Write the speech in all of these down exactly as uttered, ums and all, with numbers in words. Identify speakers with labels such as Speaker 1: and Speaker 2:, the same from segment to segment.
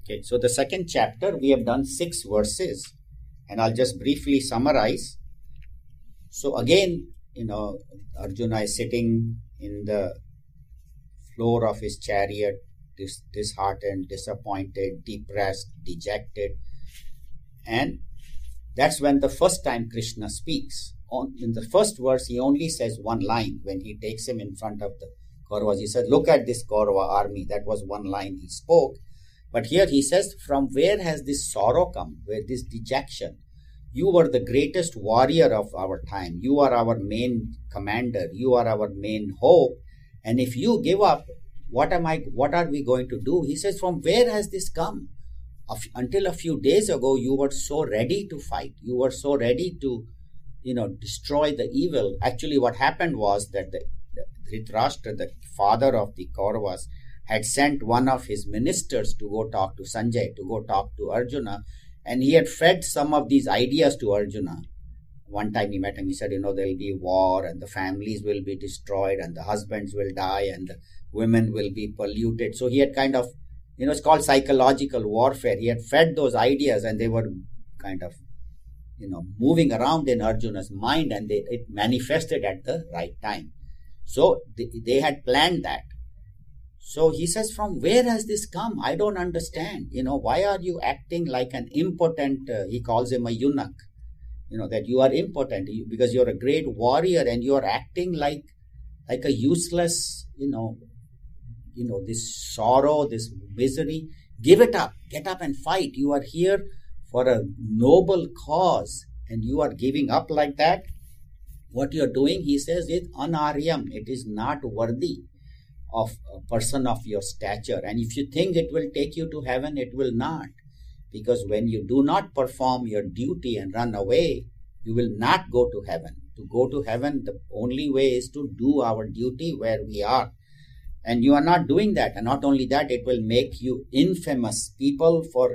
Speaker 1: Okay, so the second chapter, we have done six verses, and I'll just briefly summarize. So again, you know, Arjuna is sitting in the floor of his chariot, dis- disheartened, disappointed, depressed, dejected. And that's when the first time Krishna speaks. On, in the first verse, he only says one line when he takes him in front of the Kauravas. He said, look at this Kaurava army. That was one line he spoke. But here he says, from where has this sorrow come? Where this dejection? You were the greatest warrior of our time. You are our main commander. You are our main hope. And if you give up, what am I? What are we going to do? He says, from where has this come? Until a few days ago, you were so ready to fight. You were so ready to, you know, destroy the evil. Actually, what happened was that the, the Dhritarashtra, the father of the Kauravas, had sent one of his ministers to go talk to Sanjay, to go talk to Arjuna. And he had fed some of these ideas to Arjuna. One time he met him, he said, you know, there will be war and the families will be destroyed and the husbands will die and the women will be polluted. So he had kind of, you know, it's called psychological warfare. He had fed those ideas and they were kind of, you know, moving around in Arjuna's mind, and they, it manifested at the right time. So they, they had planned that. So he says, from where has this come? I don't understand. You know, why are you acting like an impotent, uh, he calls him a eunuch, you know, that you are impotent because you're a great warrior and you are acting like, like a useless, you know, you know, this sorrow, this misery. Give it up, get up and fight. You are here for a noble cause and you are giving up like that. What you're doing, he says, is anaryam. It is not worthy of a person of your stature. And if you think it will take you to heaven, it will not. Because when you do not perform your duty and run away, you will not go to heaven. To go to heaven, the only way is to do our duty where we are. And you are not doing that. And not only that, it will make you infamous. People for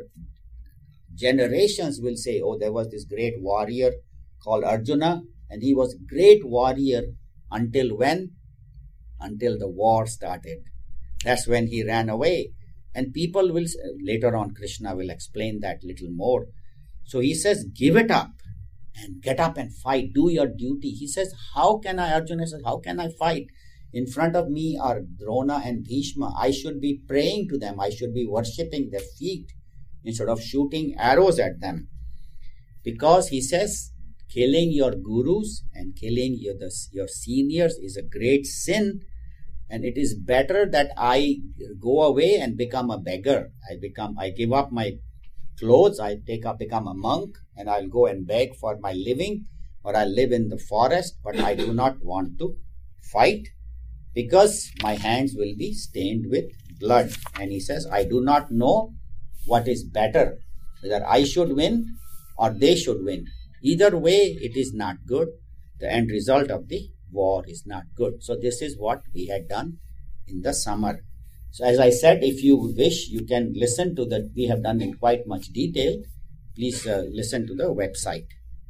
Speaker 1: generations will say, oh, there was this great warrior called Arjuna, and he was a great warrior until when? Until the war started. That's when he ran away. And people will, later on Krishna will explain that little more. So he says, give it up and get up and fight. Do your duty. He says, how can I, Arjuna says, how can I fight? In front of me are Drona and Bhishma. I should be praying to them. I should be worshipping their feet instead of shooting arrows at them. Because he says, killing your gurus and killing your, the, your seniors is a great sin. And it is better that I go away and become a beggar. I become, I give up my clothes, I take up, become a monk, and I'll go and beg for my living, or I live in the forest, but I do not want to fight because my hands will be stained with blood. And he says, I do not know what is better, whether I should win or they should win. Either way, it is not good. The end result of the war is not good. So this is what we had done in the summer. So as I said, if you wish, you can listen to that. We have done in quite much detail. Please uh, listen to the website.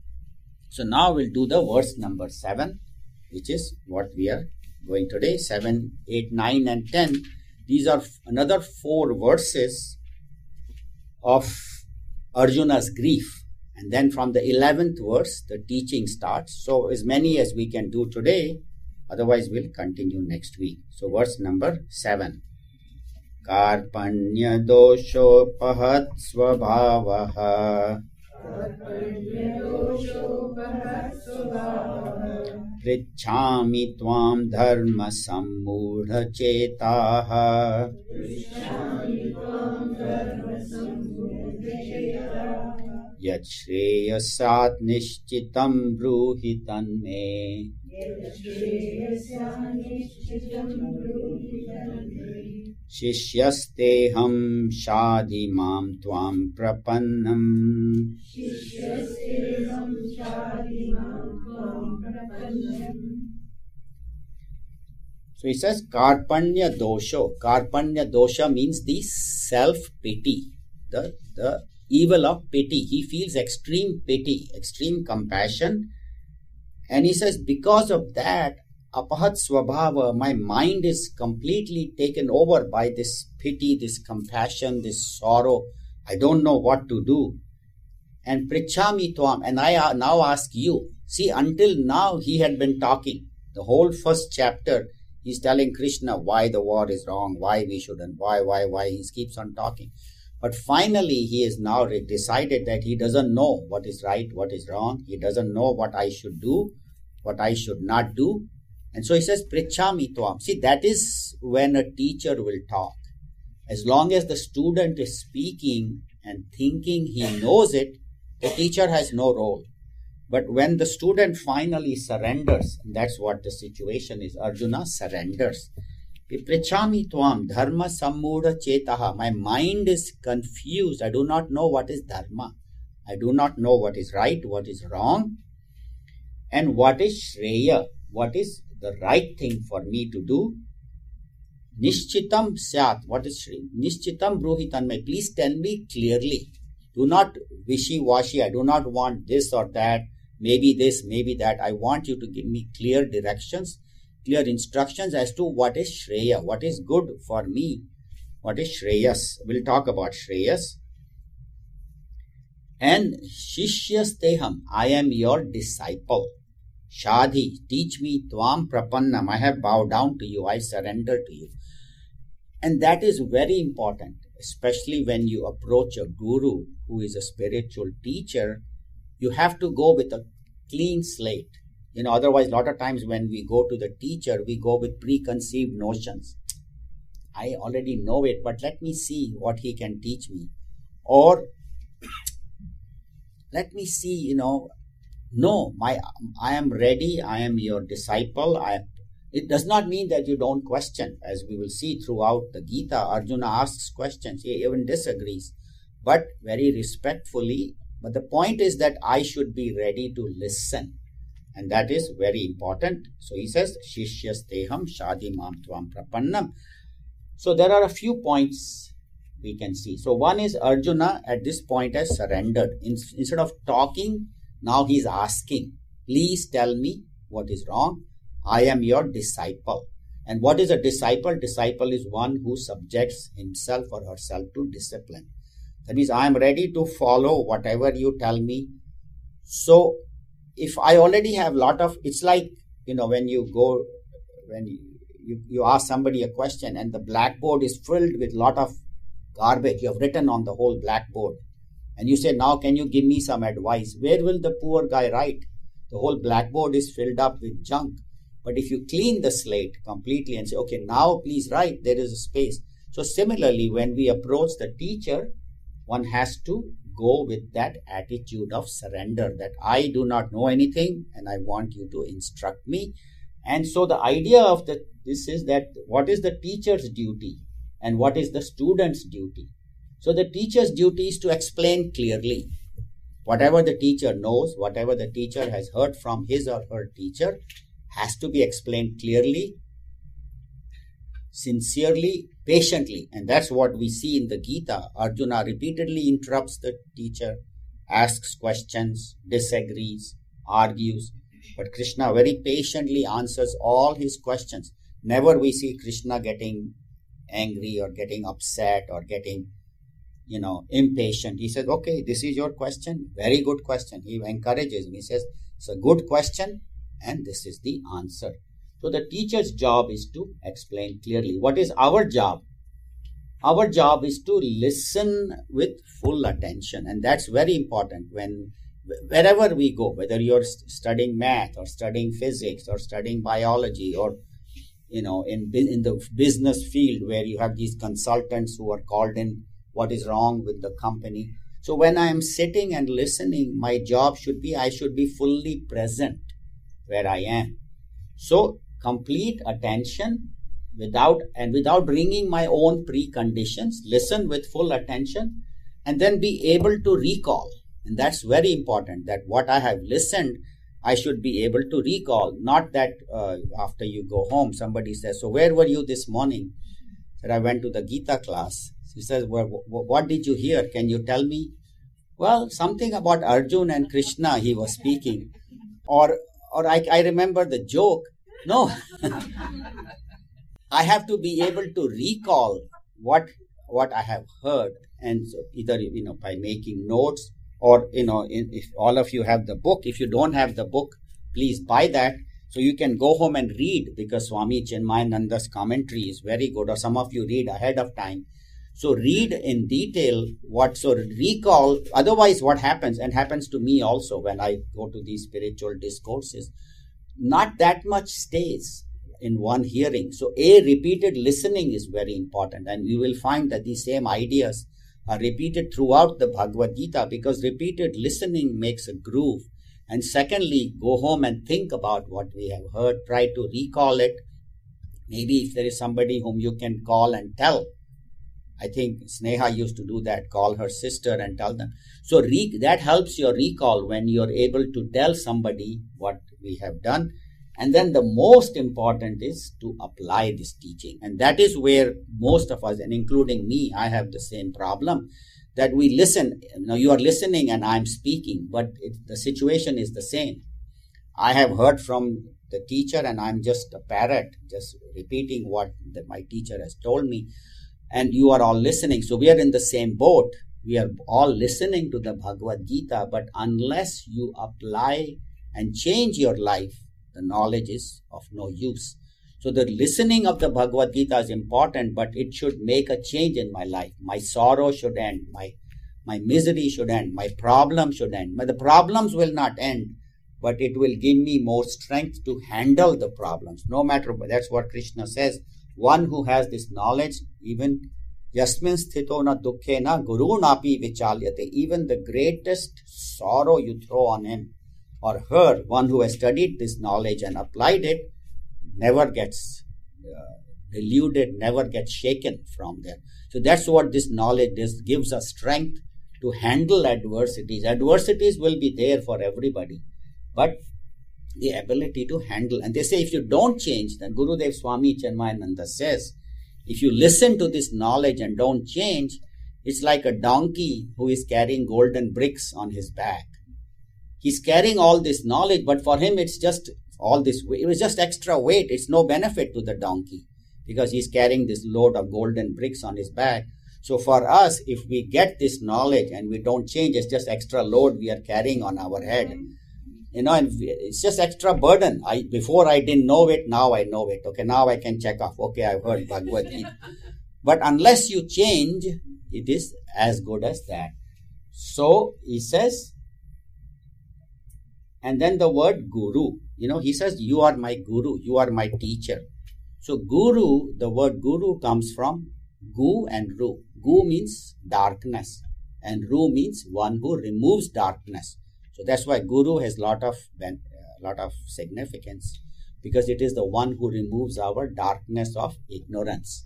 Speaker 1: So now we'll do the verse number seven, which is what we are going today. Seven, eight, nine, and ten. These are another four verses of Arjuna's grief. And then from the eleventh verse, the teaching starts. So as many as we can do today, otherwise we'll continue next week. So verse number seven. Karpanya doshopahat svabhavaha Prichhami tvam dharma sammudha chetaha Yat shreyasat nishchitam bruhi tanme Shishyasteham shadimam tvam prapannam So he says Karpanya dosho. Karpanya dosha means the self-pity, the, the evil of pity. He feels extreme pity, extreme compassion. And he says, because of that, apahat swabhava, my mind is completely taken over by this pity, this compassion, this sorrow. I don't know what to do. And prichami tvam, and I now ask you. See, until now he had been talking. The whole first chapter, he's telling Krishna why the war is wrong, why we shouldn't, why, why, why. He keeps on talking. But finally, he has now decided that he doesn't know what is right, what is wrong. He doesn't know what I should do, what I should not do. And so he says, prichami tvam. See, that is when a teacher will talk. As long as the student is speaking and thinking he knows it, the teacher has no role. But when the student finally surrenders, that's what the situation is. Arjuna surrenders. Prichami tvam dharma sammuda chetaha. My mind is confused. I do not know what is dharma. I do not know what is right, what is wrong, and what is shreya, what is the right thing for me to do. Nishchitam syat. What is shreya? Nishchitam bruhitanme. Please tell me clearly. Do not wishy-washy. I do not want this or that. Maybe this, maybe that. I want you to give me clear directions, clear instructions as to what is Shreya, what is good for me, what is Shreyas. We'll talk about Shreyas. And Shishyasteham, I am your disciple. Shadhi, teach me Tvam Prapannam. I have bowed down to you, I surrender to you. And that is very important, especially when you approach a guru who is a spiritual teacher. You have to go with a clean slate. You know, otherwise, a lot of times when we go to the teacher, we go with preconceived notions. I already know it, but let me see what he can teach me. Or let me see, you know, no, my I am ready, I am your disciple. I, it does not mean that you don't question. As we will see throughout the Gita, Arjuna asks questions, he even disagrees, but very respectfully. But the point is that I should be ready to listen. And that is very important. So he says, Shishyasteham Shadi Mam Tvam Prapannam. So there are a few points we can see. So one is Arjuna at this point has surrendered. In, instead of talking, now he is asking, please tell me what is wrong. I am your disciple. And what is a disciple? Disciple is one who subjects himself or herself to discipline. That means I am ready to follow whatever you tell me. So if I already have a lot of, it's like, you know, when you go, when you, you, you ask somebody a question and the blackboard is filled with a lot of garbage. You have written on the whole blackboard. And you say, now can you give me some advice? Where will the poor guy write? The whole blackboard is filled up with junk. But if you clean the slate completely and say, okay, now please write, there is a space. So similarly, when we approach the teacher, one has to go with that attitude of surrender, that I do not know anything and I want you to instruct me. And so the idea of the, this is that what is the teacher's duty and what is the student's duty? So the teacher's duty is to explain clearly. Whatever the teacher knows, whatever the teacher has heard from his or her teacher has to be explained clearly, sincerely, patiently. And that's what we see in the Gita. Arjuna repeatedly interrupts the teacher, asks questions, disagrees, argues. But Krishna very patiently answers all his questions. Never we see Krishna getting angry or getting upset or getting, you know, impatient. He says, okay, this is your question. Very good question. He encourages me. He says, it's a good question and this is the answer. So the teacher's job is to explain clearly. What is our job? Our job is to listen with full attention. And that's very important when wherever we go, whether you're studying math or studying physics or studying biology or, you know, in, in the business field where you have these consultants who are called in what is wrong with the company. So when I am sitting and listening, my job should be, I should be fully present where I am. So complete attention without and without bringing my own preconditions, listen with full attention and then be able to recall. And that's very important, that what I have listened, I should be able to recall. Not that uh, after you go home, somebody says, so where were you this morning? That I went to the Gita class. He says, well, what did you hear? Can you tell me? Well, something about Arjuna and Krishna he was speaking. Or or I, I remember the joke No. I have to be able to recall what what I have heard, and so either you know by making notes, or you know in, if all of you have the book. If you don't have the book, please buy that so you can go home and read, because Swami Chinmayananda's commentary is very good, or some of you read ahead of time. So read in detail what, so recall, otherwise what happens, and happens to me also when I go to these spiritual discourses, not that much stays in one hearing. So a repeated listening is very important, and you will find that these same ideas are repeated throughout the Bhagavad Gita, because repeated listening makes a groove. And secondly, go home and think about what we have heard, try to recall it. Maybe if there is somebody whom you can call and tell. I think Sneha used to do that, call her sister and tell them. So re- that helps your recall when you're able to tell somebody what we have done. And then the most important is to apply this teaching. And that is where most of us, and including me, I have the same problem, that we listen. Now you are listening and I'm speaking, but it, the situation is the same. I have heard from the teacher and I'm just a parrot, just repeating what the, my teacher has told me. And you are all listening. So we are in the same boat. We are all listening to the Bhagavad Gita, but unless you apply and change your life, the knowledge is of no use. So the listening of the Bhagavad Gita is important, but it should make a change in my life. My sorrow should end. My, my misery should end. My problem should end. But the problems will not end, but it will give me more strength to handle the problems. No matter, that's what Krishna says. One who has this knowledge, even yasmin sthito na dukkhe na guru napi vichalyate, even the greatest sorrow you throw on him or her, one who has studied this knowledge and applied it, never gets uh, deluded, never gets shaken from there. So that's what this knowledge this gives us strength to handle adversities. Adversities will be there for everybody, but the ability to handle. And they say if you don't change, then Gurudev Swami Chinmayananda says, if you listen to this knowledge and don't change, it's like a donkey who is carrying golden bricks on his back. He's carrying all this knowledge, but for him it's just all this, it was just extra weight. It's no benefit to the donkey because he's carrying this load of golden bricks on his back. So for us, if we get this knowledge and we don't change, it's just extra load we are carrying on our head. You know, and it's just extra burden. I before I didn't know it, now I know it. Okay, now I can check off. Okay, I've heard Bhagavad Gita. But unless you change, it is as good as that. So he says, and then the word guru. You know, he says, you are my guru, you are my teacher. So guru, the word guru comes from gu and ru. Gu means darkness and ru means one who removes darkness. So that's why guru has lot of uh, lot of significance, because it is the one who removes our darkness of ignorance.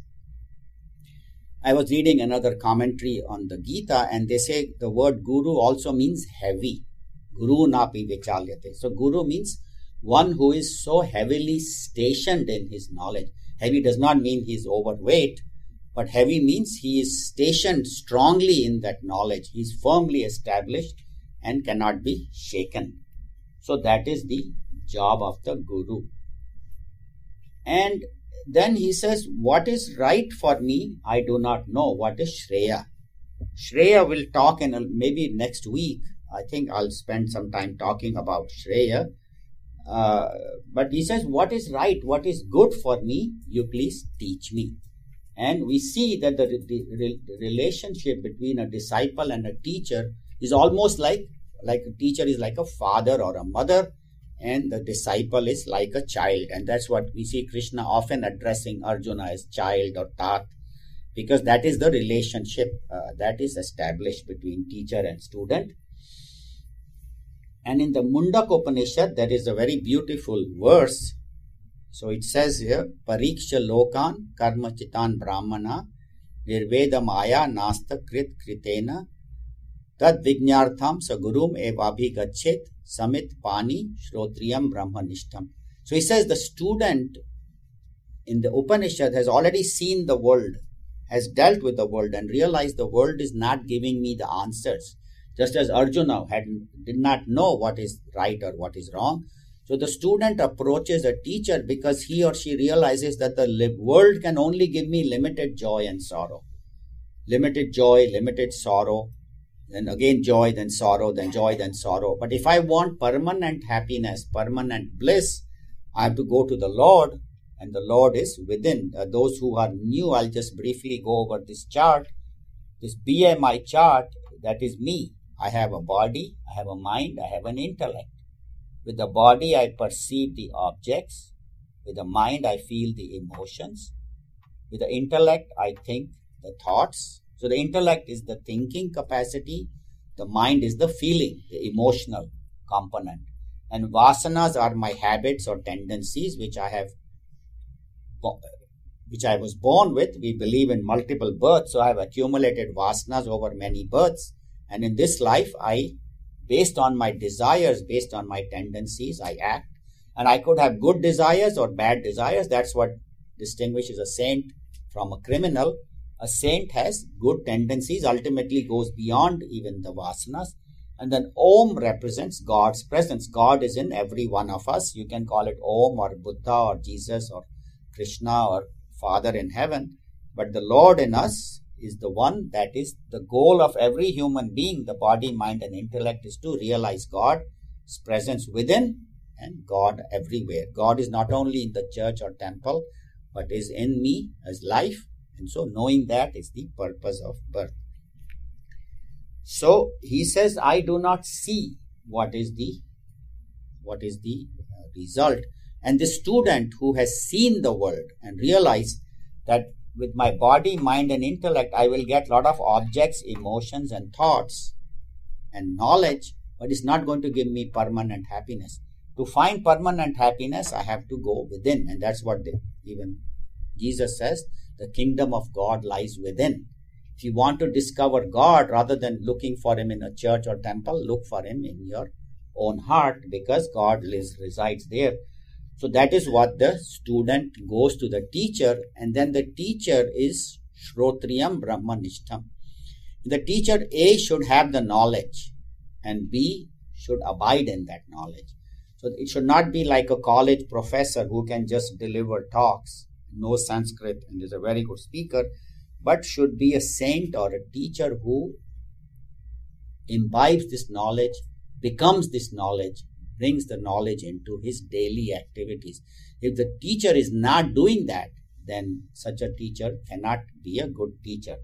Speaker 1: I was reading another commentary on the Gita, and they say the word guru also means heavy. Guru napi vichalyate. So guru means one who is so heavily stationed in his knowledge. Heavy does not mean he is overweight, but heavy means he is stationed strongly in that knowledge. He is firmly established and cannot be shaken. So that is the job of the guru. And then he says, what is right for me, I do not know. What is Shreya? Shreya will talk in a, maybe next week. I think I'll spend some time talking about Shreya. Uh, but he says, what is right, what is good for me, you please teach me. And we see that the, the, the relationship between a disciple and a teacher is almost like, like a teacher is like a father or a mother, and the disciple is like a child. And that's what we see Krishna often addressing Arjuna as child or tat, because that is the relationship uh, that is established between teacher and student. And in the Mundaka Upanishad, there is a very beautiful verse. So it says here, Pariksha lokan karma chitan brahmana nirveda maya nasta krit kritena tad vijnartham sagurum evabhi gachet samit pani shrotriyam brahmanishtam. So he says the student in the Upanishad has already seen the world, has dealt with the world and realized the world is not giving me the answers. Just as Arjuna had, did not know what is right or what is wrong. So the student approaches a teacher because he or she realizes that the world can only give me limited joy and sorrow. Limited joy, limited sorrow, then again joy, then sorrow, then joy, then sorrow. But if I want permanent happiness, permanent bliss, I have to go to the Lord, and the Lord is within. Uh, those who are new, I'll just briefly go over this chart. This B M I chart, that is me. I have a body, I have a mind, I have an intellect. With the body, I perceive the objects. With the mind, I feel the emotions. With the intellect, I think the thoughts. So the intellect is the thinking capacity. The mind is the feeling, the emotional component. And vasanas are my habits or tendencies, which I have, which I was born with. We believe in multiple births, so I have accumulated vasanas over many births. And in this life, I, based on my desires, based on my tendencies, I act. And I could have good desires or bad desires. That's what distinguishes a saint from a criminal. A saint has good tendencies, ultimately goes beyond even the vasanas. And then Om represents God's presence. God is in every one of us. You can call it Om or Buddha or Jesus or Krishna or Father in heaven. But the Lord in us is the one that is the goal of every human being. The body, mind and intellect is to realize God's presence within and God everywhere. God is not only in the church or temple, but is in me as life. And so knowing that is the purpose of birth. So he says, I do not see what is the, what is the uh, result. And the student who has seen the world and realized that with my body, mind and intellect, I will get a lot of objects, emotions and thoughts and knowledge, but it's not going to give me permanent happiness. To find permanent happiness, I have to go within. And that's what they, even Jesus says, the kingdom of God lies within. If you want to discover God, rather than looking for him in a church or temple, look for him in your own heart, because God lives, resides there. So that is what the student goes to the teacher, and then the teacher is Shrotriyam Brahmanishtam. The teacher A should have the knowledge and B should abide in that knowledge. So it should not be like a college professor who can just deliver talks, knows Sanskrit and is a very good speaker, but should be a saint or a teacher who imbibes this knowledge, becomes this knowledge, brings the knowledge into his daily activities. If the teacher is not doing that, then such a teacher cannot be a good teacher.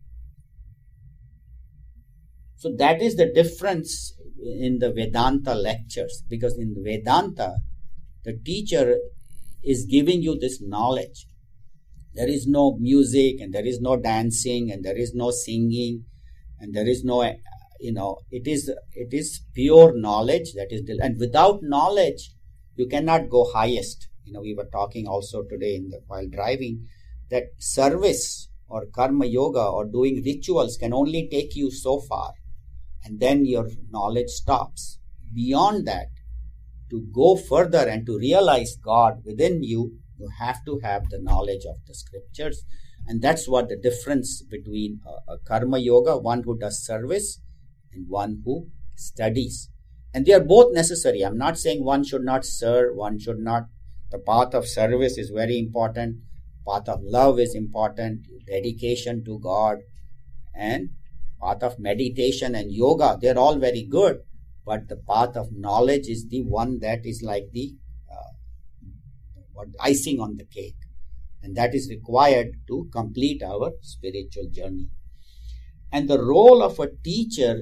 Speaker 1: So that is the difference in the Vedanta lectures, because in Vedanta, the teacher is giving you this knowledge. There is no music and there is no dancing and there is no singing and there is no, you know, it is it is pure knowledge that is, and without knowledge, you cannot go highest. You know, we were talking also today in the, while driving, that service or karma yoga or doing rituals can only take you so far, and then your knowledge stops. Beyond that, to go further and to realize God within you, you have to have the knowledge of the scriptures. And that's what the difference between a, a karma yoga, one who does service and one who studies. And they are both necessary. I'm not saying one should not serve, one should not. The path of service is very important. Path of love is important. Dedication to God and path of meditation and yoga, they're all very good. But the path of knowledge is the one that is like the uh, what, icing on the cake. And that is required to complete our spiritual journey. And the role of a teacher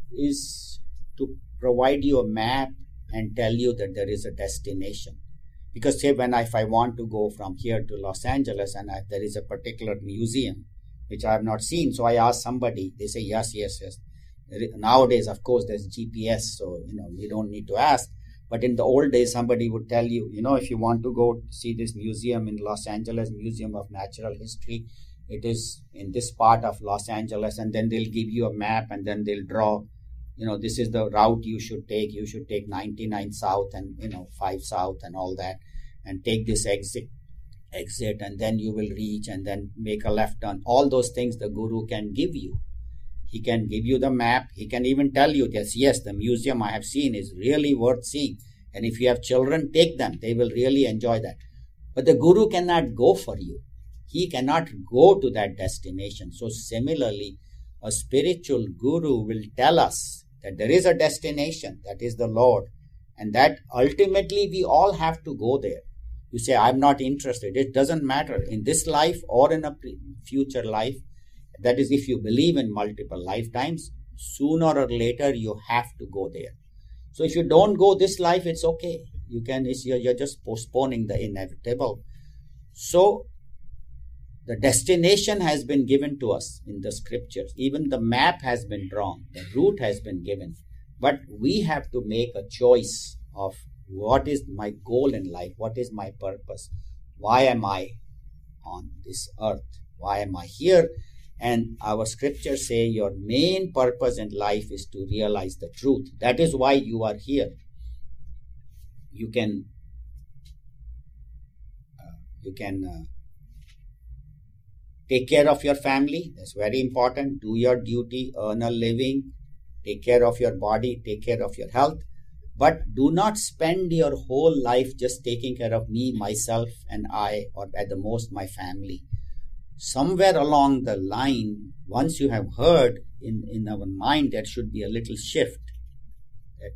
Speaker 1: is to provide you a map and tell you that there is a destination. Because say when I, if I want to go from here to Los Angeles and I, there is a particular museum which I have not seen, so I ask somebody, they say yes, yes, yes. Nowadays, of course, there's G P S, so you know you don't need to ask. But in the old days, somebody would tell you, you know, if you want to go see this museum in Los Angeles, Museum of Natural History, it is in this part of Los Angeles, and then they'll give you a map and then they'll draw, you know, this is the route you should take. You should take ninety-nine south and, you know, five south and all that, and take this exit, exit, and then you will reach and then make a left turn. All those things the guru can give you. He can give you the map. He can even tell you, yes, yes, the museum I have seen is really worth seeing. And if you have children, take them. They will really enjoy that. But the guru cannot go for you. He cannot go to that destination. So similarly, a spiritual guru will tell us that there is a destination, that is the Lord, and that ultimately we all have to go there. You say, I'm not interested. It doesn't matter in this life or in a future life. That is, if you believe in multiple lifetimes, sooner or later you have to go there. So if you don't go this life, it's okay. You can, it's, you're, you're just postponing the inevitable. So the destination has been given to us in the scriptures. Even the map has been drawn. The route has been given. But we have to make a choice of what is my goal in life? What is my purpose? Why am I on this earth? Why am I here? And our scriptures say your main purpose in life is to realize the truth. That is why you are here. You can, uh, you can uh, take care of your family. That's very important. Do your duty, earn a living, take care of your body, take care of your health. But do not spend your whole life just taking care of me, myself, and I, or at the most my family. Somewhere along the line, once you have heard in, in our mind, there should be a little shift. That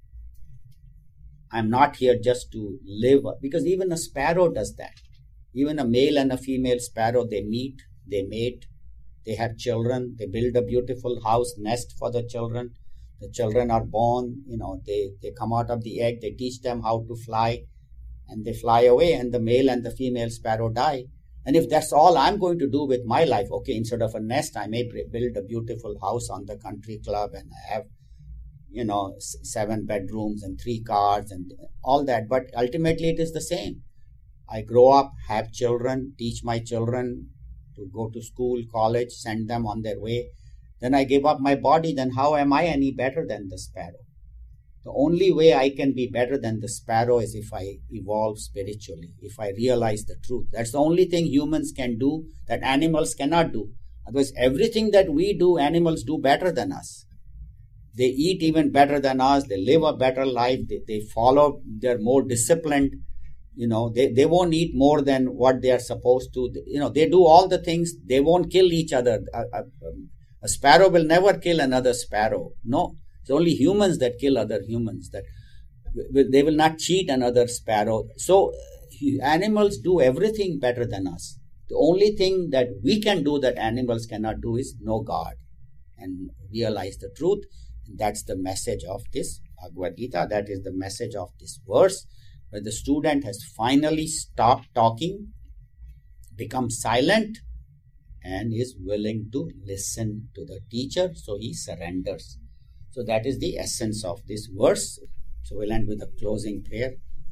Speaker 1: I'm not here just to live, because even a sparrow does that. Even a male and a female sparrow, they meet, they mate, they have children, they build a beautiful house, nest for the children. The children are born, you know, they, they come out of the egg, they teach them how to fly, and they fly away, and the male and the female sparrow die. And if that's all I'm going to do with my life, okay, instead of a nest, I may build a beautiful house on the country club and have, you know, seven bedrooms and three cars and all that. But ultimately it is the same. I grow up, have children, teach my children to go to school, college, send them on their way. Then I give up my body, then how am I any better than the sparrow? The only way I can be better than the sparrow is if I evolve spiritually, if I realize the truth. That's the only thing humans can do that animals cannot do. Otherwise, everything that we do, animals do better than us. They eat even better than us. They live a better life. They, they follow, they're more disciplined. You know, they, they won't eat more than what they are supposed to. You know, they do all the things. They won't kill each other. A, a, a sparrow will never kill another sparrow. No. It's only humans that kill other humans. That they will not cheat another sparrow. So animals do everything better than us. The only thing that we can do that animals cannot do is know God and realize the truth. And that's the message of this Bhagavad Gita. That is the message of this verse, where the student has finally stopped talking, become silent, and is willing to listen to the teacher. So he surrenders. So that is the essence of this verse. So we'll end with a closing prayer.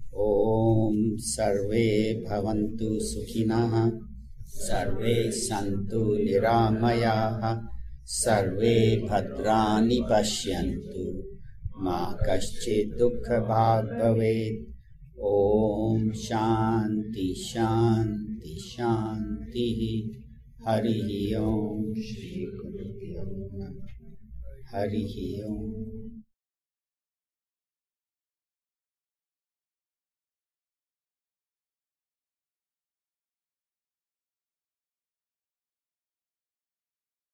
Speaker 1: Om Sarve Bhavantu Sukhinaha Sarve Santu Niramayaha Sarve Bhadrani Pashyantu Ma Kaschid Dukkha Bhag Bhaved. Om Shanti Shanti Shanti Harihi Om Shri Guru Harihi Om.